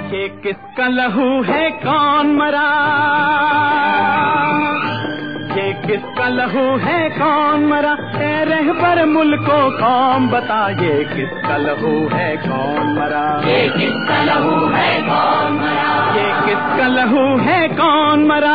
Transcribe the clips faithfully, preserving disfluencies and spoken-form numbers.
ये किसका लहू है कौन मरा, ये किसका लहू है कौन मरा, ए रहबर मुल्को कौम बता, ये किसका लहू है कौन मरा, ये किसका लहू है कौन मरा, ये किसका लहू है कौन मरा।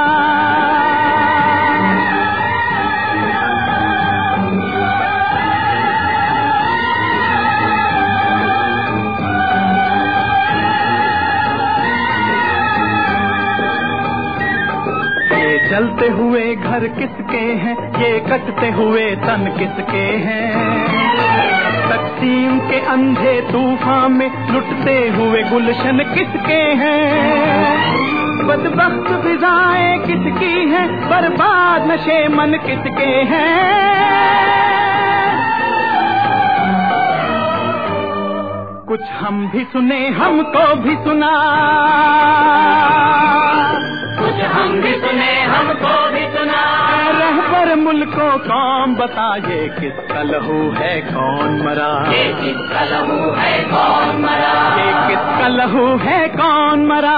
जलते हुए घर किसके हैं, ये कटते हुए तन किसके हैं, तकसीम के अंधे तूफान में लुटते हुए गुलशन किसके हैं, बदबख्त फिजाएं किसकी हैं, बर्बाद नशे मन किसके हैं। कुछ हम भी सुने हमको भी सुना, कुछ हम भी सुने हमको भी सुना, रहबर मुल्को कौम बता, ये किसका लहू है कौन मरा, ये किसका लहू है कौन मरा, ये किसका लहू है कौन मरा।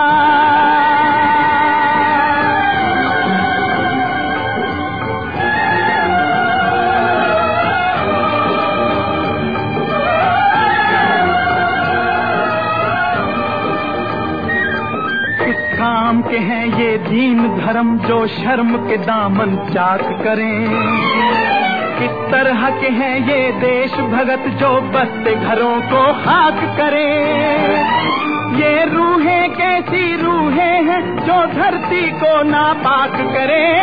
काम के हैं ये दीन धर्म जो शर्म के दामन चाक करें, किस तरह के हैं ये देश भगत जो बसते घरों को खाक करें, ये रूहें कैसी रूहें हैं जो धरती को नापाक करें।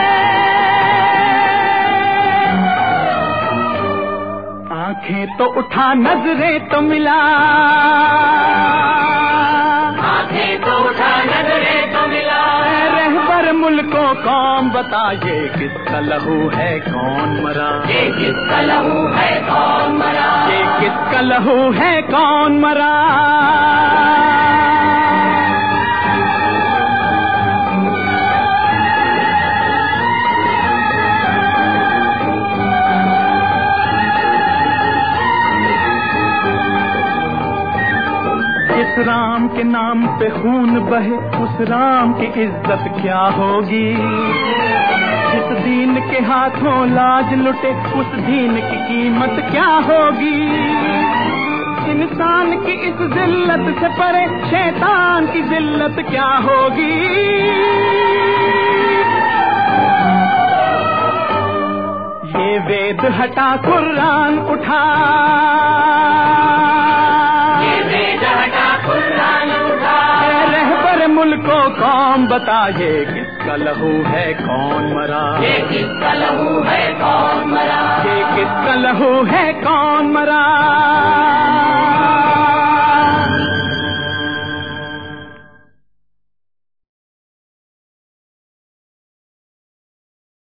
आंखें तो उठा नजरें तो मिला, आंखें तो उठा नजरें तो मिला, रहबर मुल्को कौम बता, ये किसका लहू है कौन मरा, ये किसका लहू है कौन मरा, ये किसका लहू है कौन मरा। जिस राम के नाम पे खून बहे उस राम की इज्जत क्या होगी, जिस दीन के हाथों लाज लुटे उस दीन की कीमत क्या होगी। इंसान की इस जिल्लत से परे शैतान की जिल्लत क्या होगी। ये वेद हटा कुरान उठा, ये वेद हटा कुरान उठा, रहबर मुल्को कौम बता, ये किसका लहू है कौन मरा, ये किसका लहू है कौन मरा, ये किसका लहू है कौन मरा।